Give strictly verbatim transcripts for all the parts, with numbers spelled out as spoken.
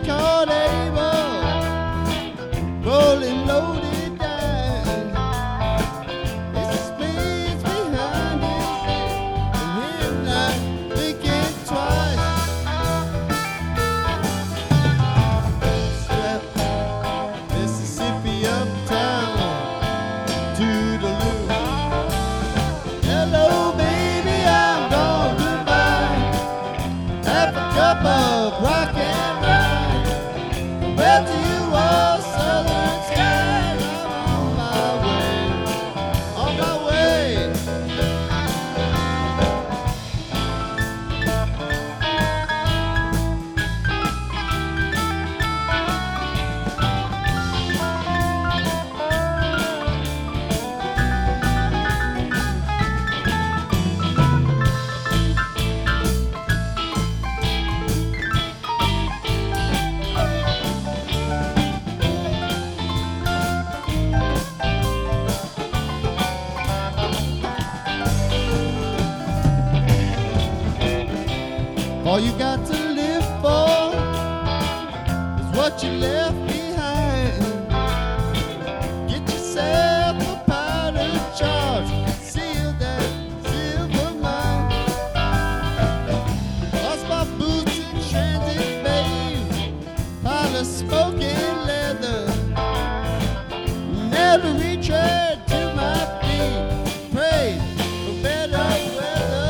called Abel, rolling loaded dice. It's the spades behind his head, and him not thinking twice. Step Mississippi uptown to the loo. Hello, baby, I'm going to buy half a cup of rock and rye. Well, to you all southern skies, I'm on my way, on my way. All you got to live for is what you left behind. Get yourself a powder charge, seal that silver mine. Lost my boots in transit, babe, pile of smoking leather. Never retread to my feet, pray for better weather.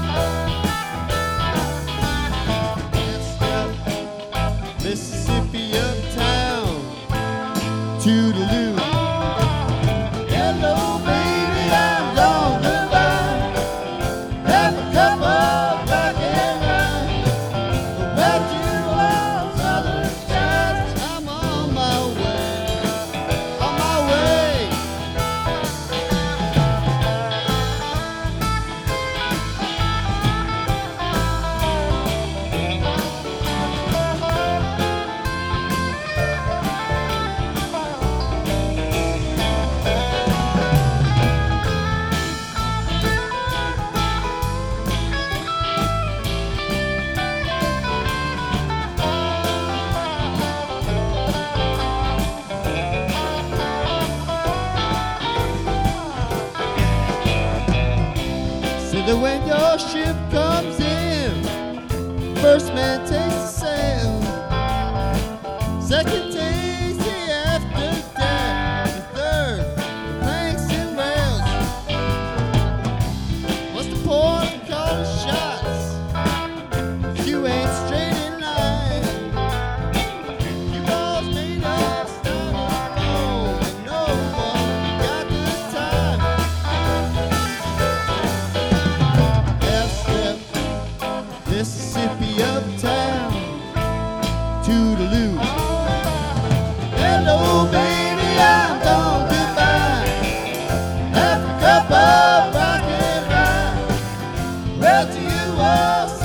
Mississippi uptown to the loo. Hello, baby, I'm gonna buy half a cup of rock and rye. Well, to all southern skies, I'm on my way, on my way. Say that when your ship comes in, first man takes the sail, second takes the after deck, the third the planks and rails. What's the point of calling shots if you ain't straight in line? You all's made up styrofoam, and no one got the time. Half-step Mississippi uptown to the loo. Hello, baby, I'm gonna buy half a cup of rock and rye. Well, to you all